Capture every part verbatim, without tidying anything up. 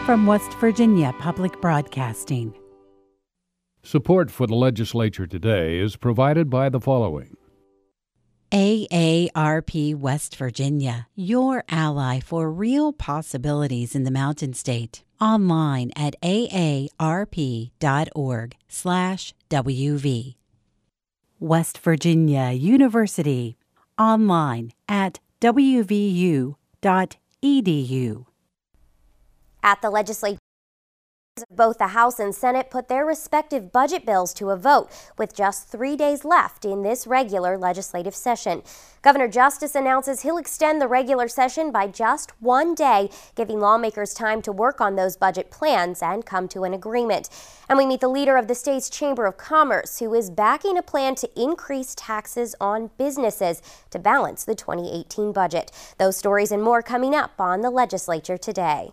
from West Virginia Public Broadcasting. Support for the legislature today is provided by the following. A A R P West Virginia, your ally for real possibilities in the Mountain State. Online at aarp.org slash WV. West Virginia University. Online at w v u dot e d u. At the legislature, both the House and Senate put their respective budget bills to a vote with just three days left in this regular legislative session. Governor Justice announces he'll extend the regular session by just one day, giving lawmakers time to work on those budget plans and come to an agreement. And we meet the leader of the state's Chamber of Commerce, who is backing a plan to increase taxes on businesses to balance the twenty eighteen budget. Those stories and more coming up on the legislature today.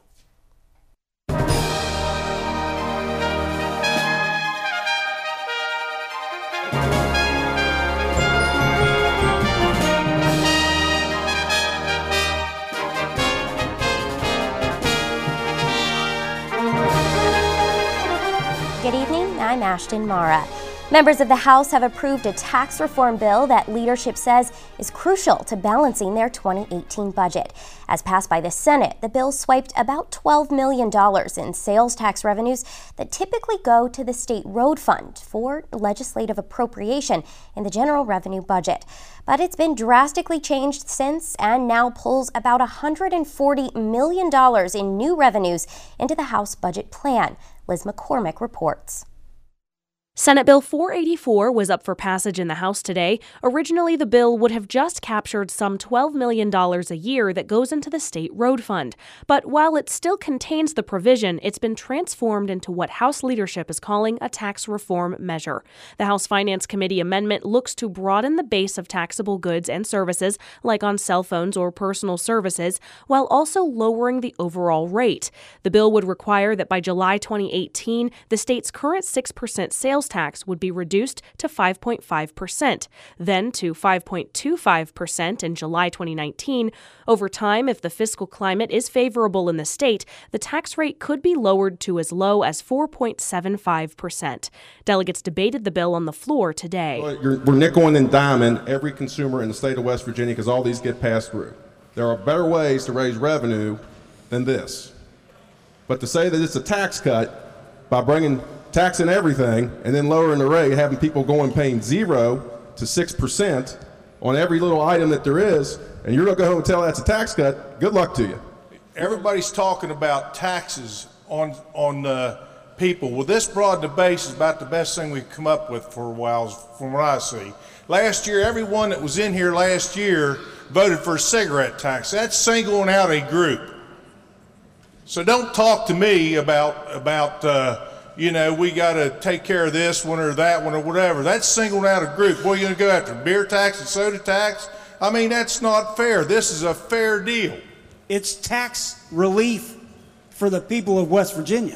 Good evening, I'm Ashton Mara. Members of the House have approved a tax reform bill that leadership says is crucial to balancing their twenty eighteen budget. As passed by the Senate, the bill swiped about twelve million dollars in sales tax revenues that typically go to the state road fund for legislative appropriation in the general revenue budget. But it's been drastically changed since and now pulls about one hundred forty million dollars in new revenues into the House budget plan. Liz McCormick reports. Senate Bill four eighty-four was up for passage in the House today. Originally, the bill would have just captured some twelve million dollars a year that goes into the state road fund. But while it still contains the provision, it's been transformed into what House leadership is calling a tax reform measure. The House Finance Committee amendment looks to broaden the base of taxable goods and services, like on cell phones or personal services, while also lowering the overall rate. The bill would require that by July twenty eighteen, the state's current six percent sales tax would be reduced to five point five percent, then to five point two five percent in July twenty nineteen. Over time, if the fiscal climate is favorable in the state, the tax rate could be lowered to as low as four point seven five percent. Delegates debated the bill on the floor today. We're nickel and diming every consumer in the state of West Virginia because all these get passed through. There are better ways to raise revenue than this. But to say that it's a tax cut by bringing taxing everything and then lowering the rate, having people going paying zero to six percent on every little item that there is, and you're going to go home and tell that's a tax cut, good luck to you. Everybody's talking about taxes on on uh, people. Well, this broad the base is about the best thing we've come up with for a while, from what I see. Last year, everyone that was in here last year voted for a cigarette tax. That's singling out a group. So don't talk to me about about. Uh, you know, we got to take care of this one or that one or whatever. That's singling out a group. What are you going to go after? Beer tax and soda tax? I mean, that's not fair. This is a fair deal. It's tax relief for the people of West Virginia.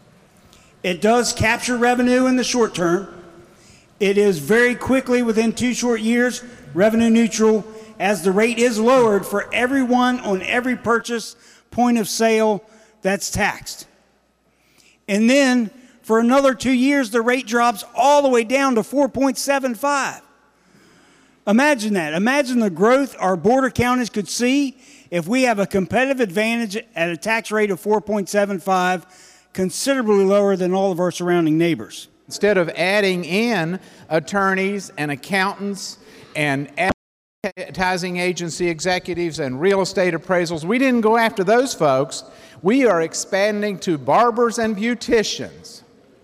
It does capture revenue in the short term. It is very quickly, within two short years, revenue neutral, as the rate is lowered for everyone on every purchase point of sale that's taxed. And then for another two years, the rate drops all the way down to four point seven five. Imagine that. Imagine the growth our border counties could see if we have a competitive advantage at a tax rate of four point seven five, considerably lower than all of our surrounding neighbors. Instead of adding in attorneys and accountants and advertising agency executives and real estate appraisals, we didn't go after those folks. We are expanding to barbers and beauticians.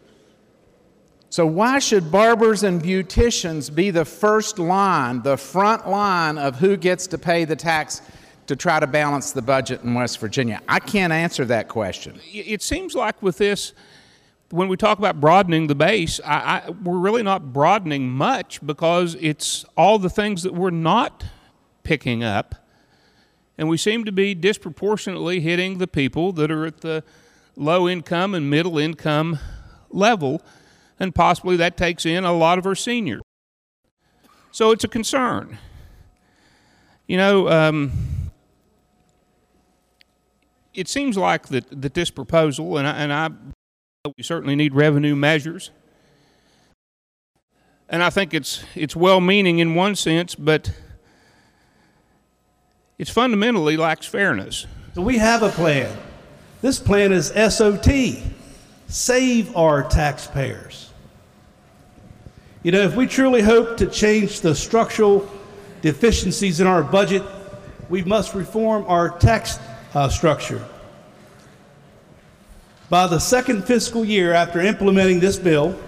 So why should barbers and beauticians be the first line, the front line of who gets to pay the tax to try to balance the budget in West Virginia? I can't answer that question. It seems like with this, when we talk about broadening the base, I, I, we're really not broadening much because it's all the things that we're not picking up. And we seem to be disproportionately hitting the people that are at the low income and middle income level, and possibly that takes in a lot of our seniors. So it's a concern. You know, um, it seems like that, that this proposal, and I, and I we certainly need revenue measures, and I think it's it's well-meaning in one sense, but it fundamentally lacks fairness. So we have a plan. This plan is S O T, save our taxpayers. You know, if we truly hope to change the structural deficiencies in our budget, we must reform our tax uh, structure. By the second fiscal year after implementing this bill,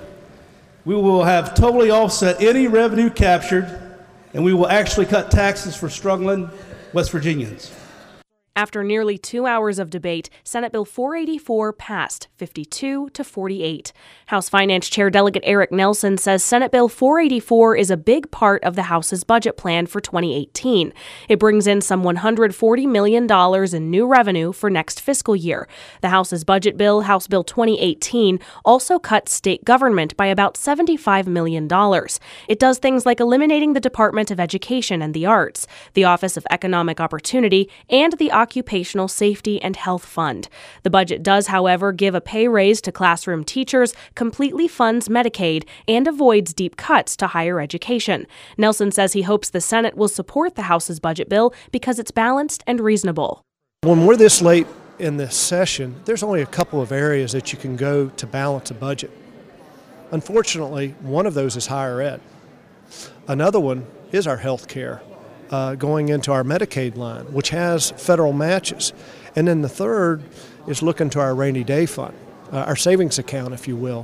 we will have totally offset any revenue captured, and we will actually cut taxes for struggling West Virginians. After nearly two hours of debate, Senate Bill four eighty-four passed fifty-two to forty-eight. House Finance Chair Delegate Eric Nelson says Senate Bill four eighty-four is a big part of the House's budget plan for twenty eighteen. It brings in some one hundred forty million dollars in new revenue for next fiscal year. The House's budget bill, House Bill twenty eighteen, also cuts state government by about seventy-five million dollars. It does things like eliminating the Department of Education and the Arts, the Office of Economic Opportunity, and the Occupational Safety and Health Fund. The budget does, however, give a pay raise to classroom teachers, completely funds Medicaid, and avoids deep cuts to higher education. Nelson says he hopes the Senate will support the House's budget bill because it's balanced and reasonable. When we're this late in this session, there's only a couple of areas that you can go to balance a budget. Unfortunately, one of those is higher ed. Another one is our health care. Uh, going into our Medicaid line, which has federal matches. And then the third is looking to our rainy day fund, uh, our savings account, if you will.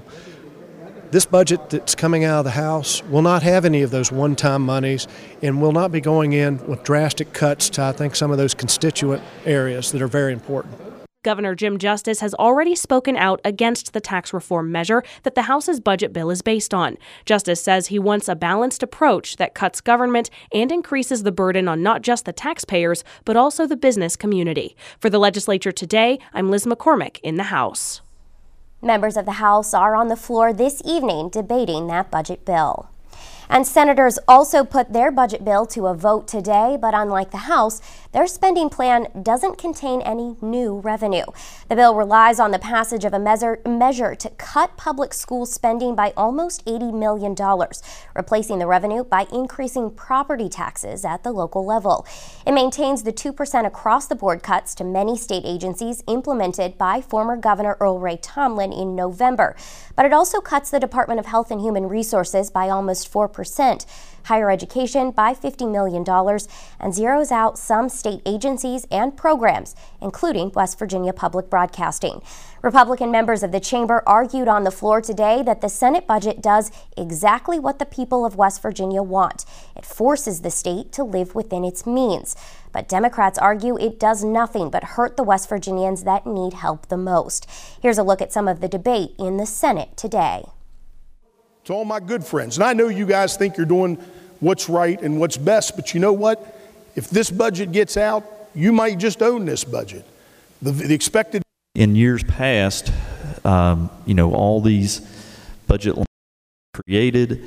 This budget that's coming out of the House will not have any of those one-time monies and will not be going in with drastic cuts to, I think, some of those constituent areas that are very important. Governor Jim Justice has already spoken out against the tax reform measure that the House's budget bill is based on. Justice says he wants a balanced approach that cuts government and increases the burden on not just the taxpayers, but also the business community. For the legislature today, I'm Liz McCormick in the House. Members of the House are on the floor this evening debating that budget bill. And senators also put their budget bill to a vote today, but unlike the House, their spending plan doesn't contain any new revenue. The bill relies on the passage of a measure, measure to cut public school spending by almost eighty million dollars, replacing the revenue by increasing property taxes at the local level. It maintains the two percent across-the-board cuts to many state agencies implemented by former Governor Earl Ray Tomblin in November. But it also cuts the Department of Health and Human Resources by almost four percent, higher education by fifty million dollars, and zeroes out some state agencies and programs, including West Virginia Public Broadcasting. Republican members of the chamber argued on the floor today that the Senate budget does exactly what the people of West Virginia want. It forces the state to live within its means. But Democrats argue it does nothing but hurt the West Virginians that need help the most. Here's a look at some of the debate in the Senate today. To all my good friends, and I know you guys think you're doing what's right and what's best, but you know what? If this budget gets out, you might just own this budget. The, the expected. In years past, um, you know, all these budget lines created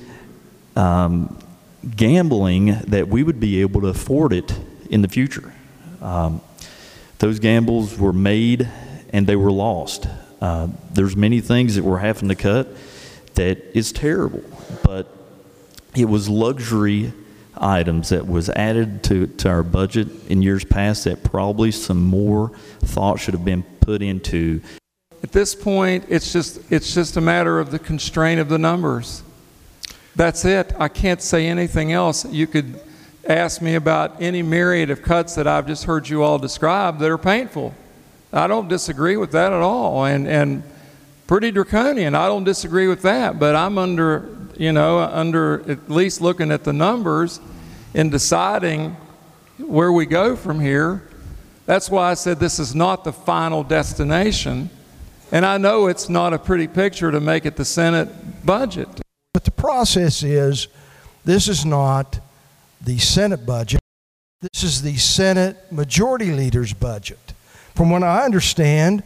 um, gambling that we would be able to afford it in the future. Um, those gambles were made and they were lost. Uh, there's many things that we're having to cut that is terrible, but it was luxury items that was added to, to our budget in years past that probably some more thought should have been put into. At this point, it's just it's just a matter of the constraint of the numbers. That's it. I can't say anything else. You could ask me about any myriad of cuts that I've just heard you all describe that are painful. I don't disagree with that at all, and and pretty draconian. I don't disagree with that, but I'm under, you know, under at least looking at the numbers and deciding where we go from here. That's why I said this is not the final destination, and I know it's not a pretty picture to make it the Senate budget. But the process is, this is not the Senate budget. This is the Senate Majority Leader's budget. From what I understand,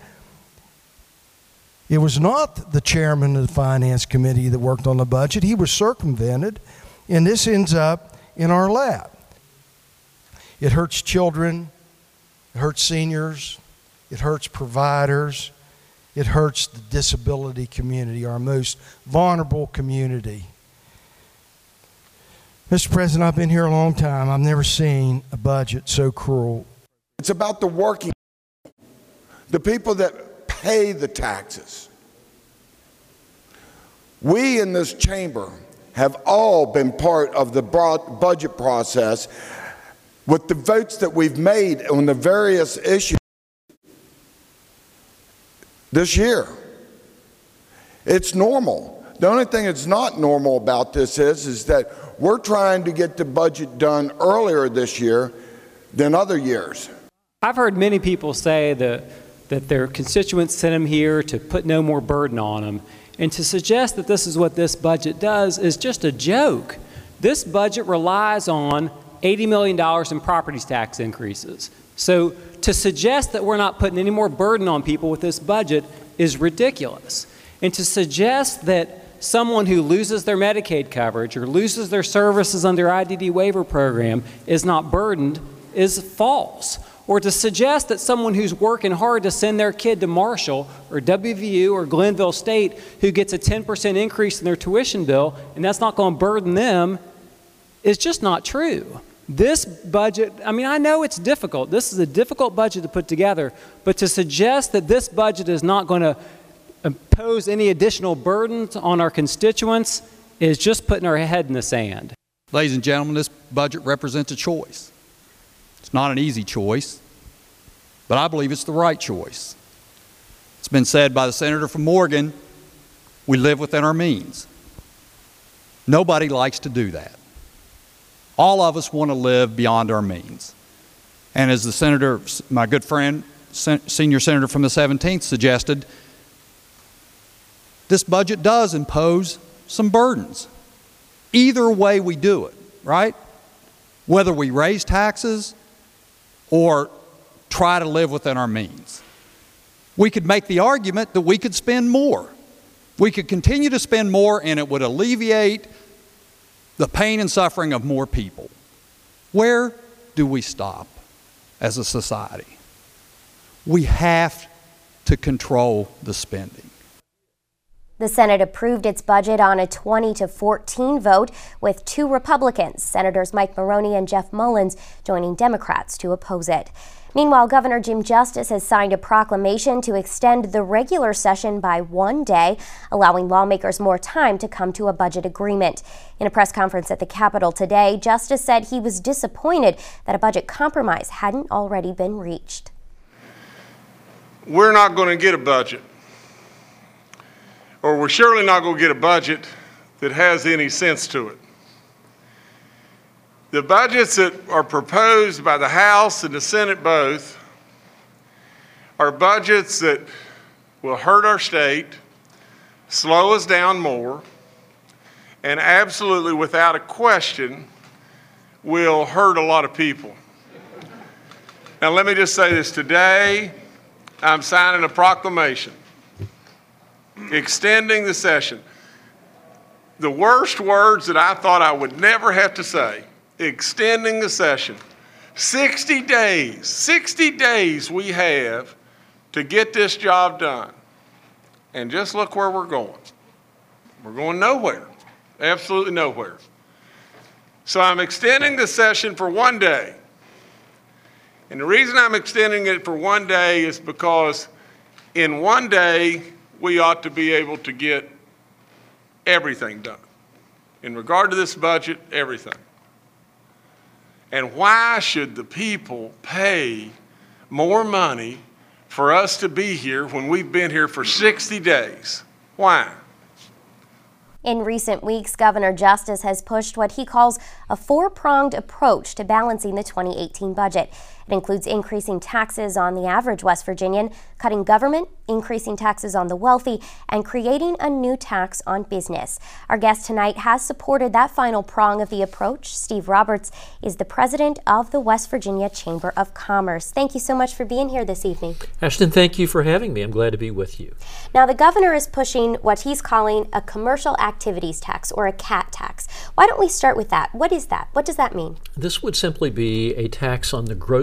it was not the chairman of the Finance Committee that worked on the budget. He was circumvented, and this ends up in our lap. It hurts children, it hurts seniors, It hurts providers. It hurts the disability community, our most vulnerable community. Mister President, I've been here a long time. I've never seen a budget so cruel. It's about the working, the people that pay the taxes. We in this chamber have all been part of the broad budget process with the votes that we've made on the various issues this year. It's normal. The only thing that's not normal about this is, is that we're trying to get the budget done earlier this year than other years. I've heard many people say that, that their constituents sent them here to put no more burden on them. And to suggest that this is what this budget does is just a joke. This budget relies on eighty million dollars in property tax increases. So to suggest that we're not putting any more burden on people with this budget is ridiculous. And to suggest that someone who loses their Medicaid coverage or loses their services under I D D waiver program is not burdened is false. Or to suggest that someone who's working hard to send their kid to Marshall or W V U or Glenville State who gets a ten percent increase in their tuition bill and that's not going to burden them is just not true. This budget, I mean, I know it's difficult. This is a difficult budget to put together, but to suggest that this budget is not going to impose any additional burdens on our constituents is just putting our head in the sand. Ladies and gentlemen, this budget represents a choice. It's not an easy choice, but I believe it's the right choice. It's been said by the senator from Morgan, we live within our means. Nobody likes to do that. All of us want to live beyond our means. And as the senator, my good friend, senior senator from the seventeenth suggested, this budget does impose some burdens. Either way we do it, right? Whether we raise taxes or try to live within our means. We could make the argument that we could spend more. We could continue to spend more and it would alleviate the pain and suffering of more people. Where do we stop as a society? We have to control the spending. The Senate approved its budget on a twenty to fourteen vote with two Republicans, Senators Mike Maroney and Jeff Mullins, joining Democrats to oppose it. Meanwhile, Governor Jim Justice has signed a proclamation to extend the regular session by one day, allowing lawmakers more time to come to a budget agreement. In a press conference at the Capitol today, Justice said he was disappointed that a budget compromise hadn't already been reached. We're not going to get a budget, or we're surely not going to get a budget that has any sense to it. The budgets that are proposed by the House and the Senate both are budgets that will hurt our state, slow us down more, and absolutely without a question will hurt a lot of people. Now let me just say this. Today, I'm signing a proclamation extending the session. The worst words that I thought I would never have to say. Extending the session. sixty days, sixty days we have to get this job done. And just look where we're going. We're going nowhere, absolutely nowhere. So I'm extending the session for one day. And the reason I'm extending it for one day is because in one day we ought to be able to get everything done. In regard to this budget, everything. And why should the people pay more money for us to be here when we've been here for sixty days? Why? In recent weeks, Governor Justice has pushed what he calls a four-pronged approach to balancing the twenty eighteen budget. It includes increasing taxes on the average West Virginian, cutting government, increasing taxes on the wealthy, and creating a new tax on business. Our guest tonight has supported that final prong of the approach. Steve Roberts is the president of the West Virginia Chamber of Commerce. Thank you so much for being here this evening. Ashton, thank you for having me. I'm glad to be with you. Now, the governor is pushing what he's calling a commercial activities tax, or a C A T tax. Why don't we start with that? What is that? What does that mean? This would simply be a tax on the gross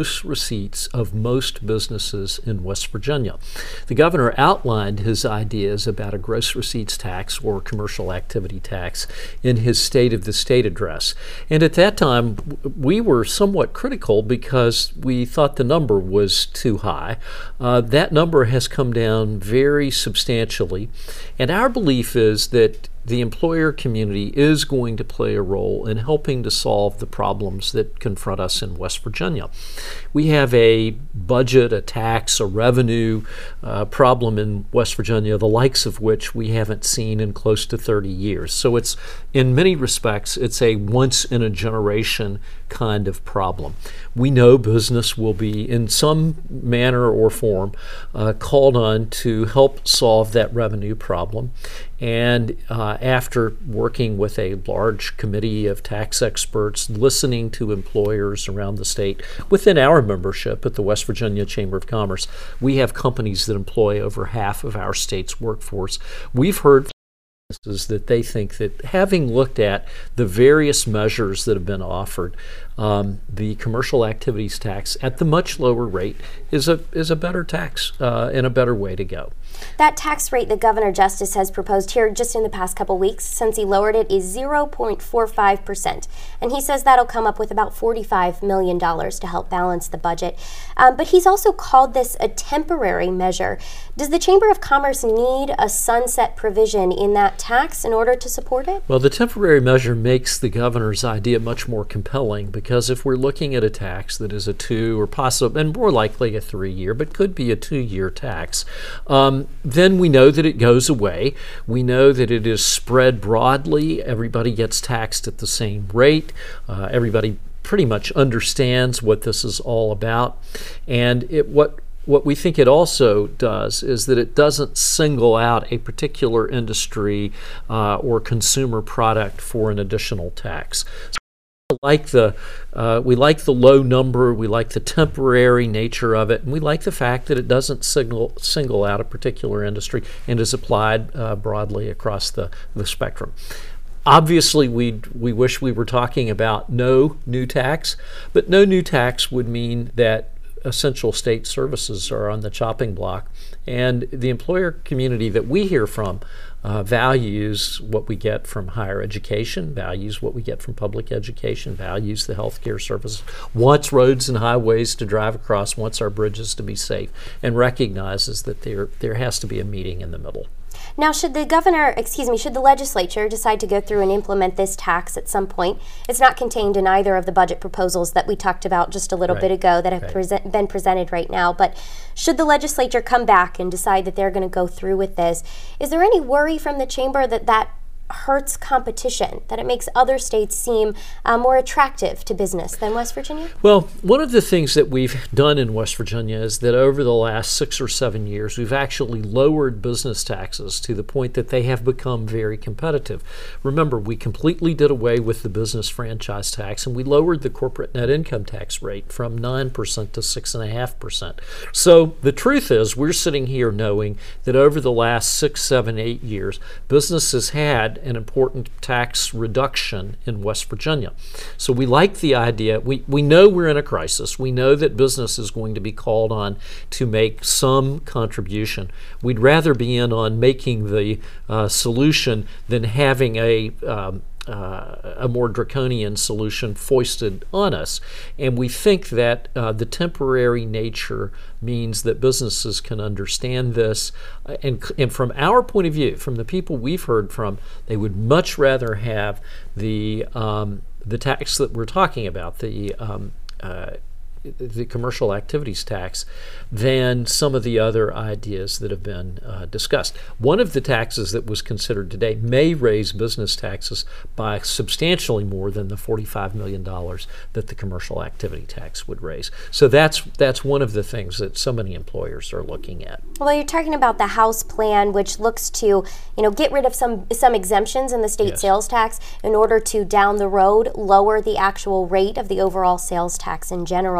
gross receipts of most businesses in West Virginia. The governor outlined his ideas about a gross receipts tax or commercial activity tax in his State of the State address. And at that time, we were somewhat critical because we thought the number was too high. Uh, that number has come down very substantially. And our belief is that the employer community is going to play a role in helping to solve the problems that confront us in West Virginia. We have a budget, a tax, a revenue uh, problem in West Virginia, the likes of which we haven't seen in close to thirty years. So it's, in many respects, it's a once-in-a-generation kind of problem. We know business will be, in some manner or form, uh, called on to help solve that revenue problem. And uh, after working with a large committee of tax experts, listening to employers around the state, within our membership at the West Virginia Chamber of Commerce, we have companies that employ over half of our state's workforce. We've heard is that they think that, having looked at the various measures that have been offered, um, the commercial activities tax at the much lower rate is a is a better tax uh, and a better way to go. That tax rate that Governor Justice has proposed here just in the past couple weeks since he lowered it is zero point four five percent. And he says that'll come up with about forty-five million dollars to help balance the budget. Um, but he's also called this a temporary measure. Does the Chamber of Commerce need a sunset provision in that tax in order to support it? Well, the temporary measure makes the governor's idea much more compelling, because if we're looking at a tax that is a two or possibly, and more likely a three-year, but could be a two-year tax, um, then we know that it goes away. We know that it is spread broadly. Everybody gets taxed at the same rate. Uh, everybody pretty much understands what this is all about. And it what What we think it also does is that it doesn't single out a particular industry uh, or consumer product for an additional tax. So we like the uh, we like the low number, we like the temporary nature of it, and we like the fact that it doesn't single single out a particular industry and is applied uh, broadly across the, the spectrum. Obviously, we we wish we were talking about no new tax, but no new tax would mean that essential state services are on the chopping block, and the employer community that we hear from uh, values what we get from higher education, values what we get from public education, values the health care services, wants roads and highways to drive across, wants our bridges to be safe, and recognizes that there there has to be a meeting in the middle. Now, should the governor, excuse me, should the legislature decide to go through and implement this tax at some point? It's not contained in either of the budget proposals that we talked about just a little right. bit ago that have right. present, been presented right now. But should the legislature come back and decide that they're going to go through with this, is there any worry from the chamber that that hurts competition, that it makes other states seem uh, more attractive to business than West Virginia? Well, one of the things that we've done in West Virginia is that over the last six or seven years, we've actually lowered business taxes to the point that they have become very competitive. Remember, we completely did away with the business franchise tax, and we lowered the corporate net income tax rate from nine percent to six point five percent. So the truth is, we're sitting here knowing that over the last six, seven, eight years, businesses had an important tax reduction in West Virginia. So we like the idea. We, we know we're in a crisis. We know that business is going to be called on to make some contribution. We'd rather be in on making the uh, solution than having a um, Uh, a more draconian solution foisted on us. And we think that uh, the temporary nature means that businesses can understand this. Uh, and, and from our point of view, from the people we've heard from, they would much rather have the, um, the tax that we're talking about, the um, uh, the commercial activities tax, than some of the other ideas that have been uh, discussed. One of the taxes that was considered today may raise business taxes by substantially more than the forty-five million dollars that the commercial activity tax would raise. So that's that's one of the things that so many employers are looking at. Well, you're talking about the House plan, which looks to, you know, get rid of some some exemptions in the state yes. sales tax in order to, down the road, lower the actual rate of the overall sales tax in general.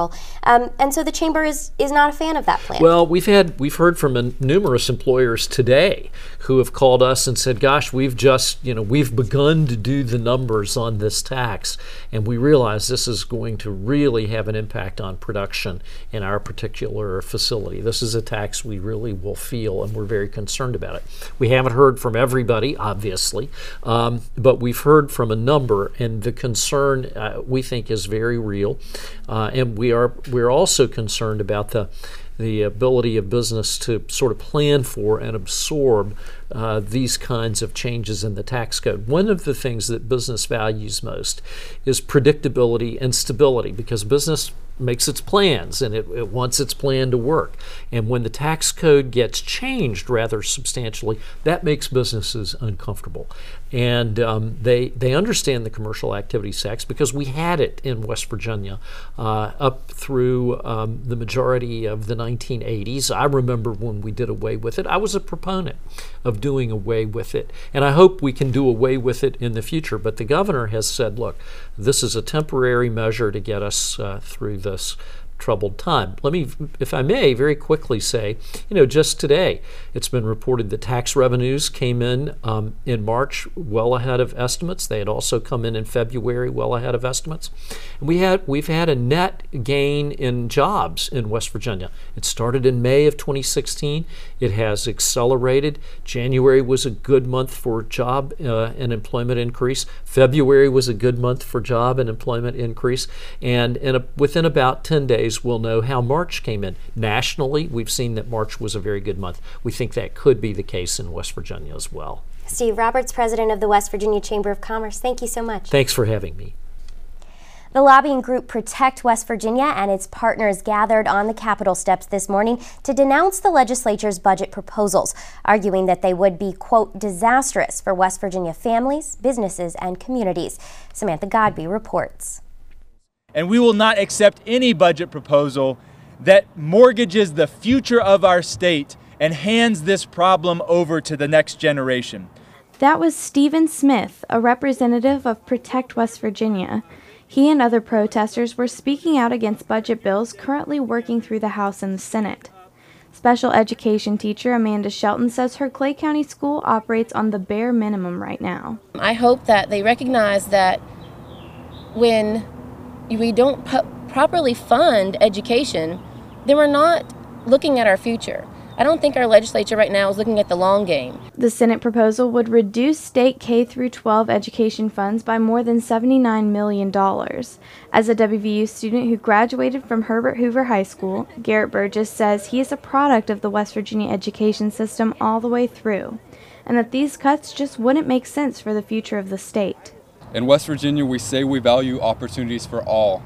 proposal. Um, and so the chamber is, is not a fan of that plan. Well, we've had we've heard from a, numerous employers today who have called us and said, gosh, we've just, you know, we've begun to do the numbers on this tax, and we realize this is going to really have an impact on production in our particular facility. This is a tax we really will feel, and we're very concerned about it. We haven't heard from everybody, obviously, um, but we've heard from a number, and the concern uh, we think is very real, uh, and we are we're also concerned about the the ability of business to sort of plan for and absorb uh, these kinds of changes in the tax code. One of the things that business values most is predictability and stability, because business makes its plans and it, it wants its plan to work. And when the tax code gets changed rather substantially, that makes businesses uncomfortable. And um, they they understand the commercial activities tax because we had it in West Virginia uh, up through um, the majority of the nineteen eighties. I remember when we did away with it. I was a proponent of doing away with it, and I hope we can do away with it in the future. But the governor has said, look, this is a temporary measure to get us uh, through this troubled time. Let me, if I may, very quickly say, you know, just today, it's been reported that tax revenues came in um, in March well ahead of estimates. They had also come in in February well ahead of estimates. And we had, we've had a net gain in jobs in West Virginia. It started in May of twenty sixteen. It has accelerated. January was a good month for job uh, and employment increase. February was a good month for job and employment increase. And in a, within about ten days, we'll know how March came in. Nationally, we've seen that March was a very good month. We think that could be the case in West Virginia as well. Steve Roberts, president of the West Virginia Chamber of Commerce, thank you so much. Thanks for having me. The lobbying group Protect West Virginia and its partners gathered on the Capitol steps this morning to denounce the legislature's budget proposals, arguing that they would be, quote, disastrous for West Virginia families, businesses, and communities. Samantha Godby reports. And we will not accept any budget proposal that mortgages the future of our state and hands this problem over to the next generation. That was Stephen Smith, a representative of Protect West Virginia. He and other protesters were speaking out against budget bills currently working through the House and the Senate. Special education teacher Amanda Shelton says her Clay County school operates on the bare minimum right now. I hope that they recognize that when we don't pu- properly fund education, then we're not looking at our future. I don't think our legislature right now is looking at the long game. The Senate proposal would reduce state K through twelve education funds by more than seventy-nine million dollars. As a W V U student who graduated from Herbert Hoover High School, Garrett Burgess says he is a product of the West Virginia education system all the way through, and that these cuts just wouldn't make sense for the future of the state. In West Virginia, we say we value opportunities for all.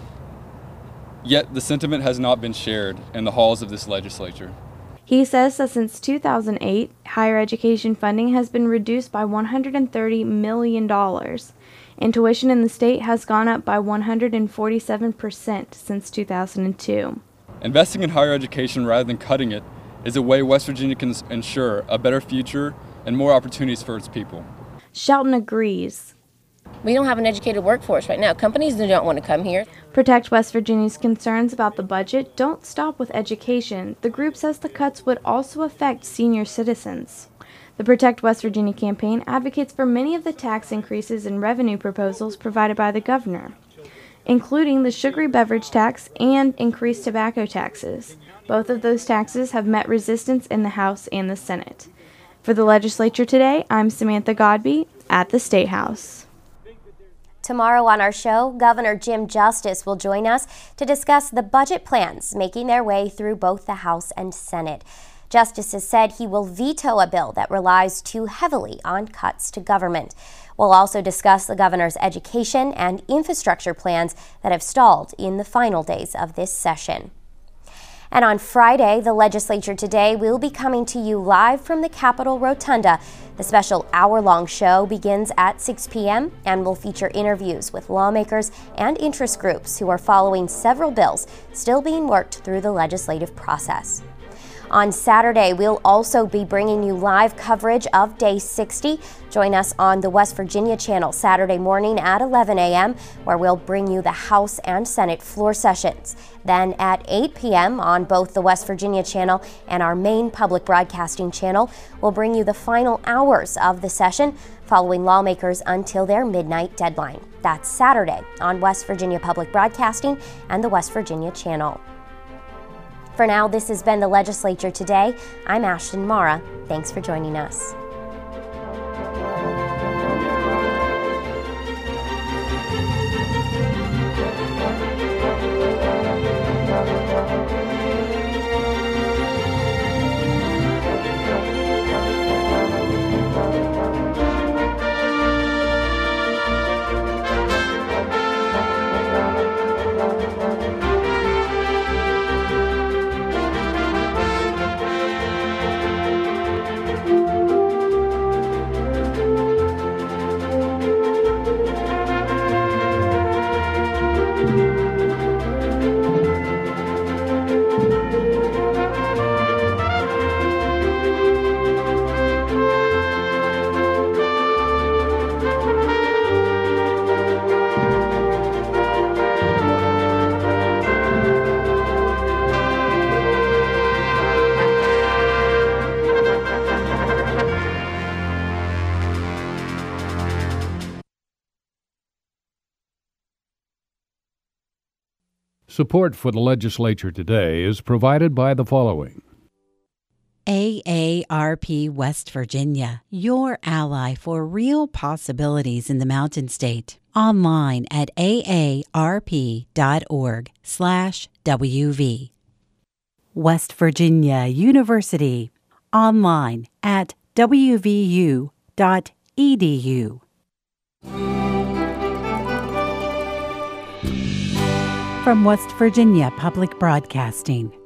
Yet the sentiment has not been shared in the halls of this legislature. He says that since two thousand eight, higher education funding has been reduced by one hundred thirty million dollars, and tuition in the state has gone up by one hundred forty-seven percent since two thousand two. Investing in higher education rather than cutting it is a way West Virginia can ensure a better future and more opportunities for its people. Shelton agrees. We don't have an educated workforce right now. Companies do not want to come here. Protect West Virginia's concerns about the budget don't stop with education. The group says the cuts would also affect senior citizens. The Protect West Virginia campaign advocates for many of the tax increases and revenue proposals provided by the governor, including the sugary beverage tax and increased tobacco taxes. Both of those taxes have met resistance in the House and the Senate. For the legislature today, I'm Samantha Godby at the State House. Tomorrow on our show, Governor Jim Justice will join us to discuss the budget plans making their way through both the House and Senate. Justice has said he will veto a bill that relies too heavily on cuts to government. We'll also discuss the governor's education and infrastructure plans that have stalled in the final days of this session. And on Friday, the legislature today will be coming to you live from the Capitol Rotunda. The special hour-long show begins at six p m and will feature interviews with lawmakers and interest groups who are following several bills still being worked through the legislative process. On Saturday, we'll also be bringing you live coverage of Day sixty. Join us on the West Virginia channel Saturday morning at eleven a m, where we'll bring you the House and Senate floor sessions. Then at eight p m on both the West Virginia channel and our main public broadcasting channel, we'll bring you the final hours of the session, following lawmakers until their midnight deadline. That's Saturday on West Virginia Public Broadcasting and the West Virginia channel. For now, this has been the Legislature Today. I'm Ashton Mara. Thanks for joining us. Support for the Legislature Today is provided by the following. A A R P West Virginia, your ally for real possibilities in the Mountain State. Online at A A R P dot org slash W V. West Virginia University. Online at W V U dot E D U. From West Virginia Public Broadcasting.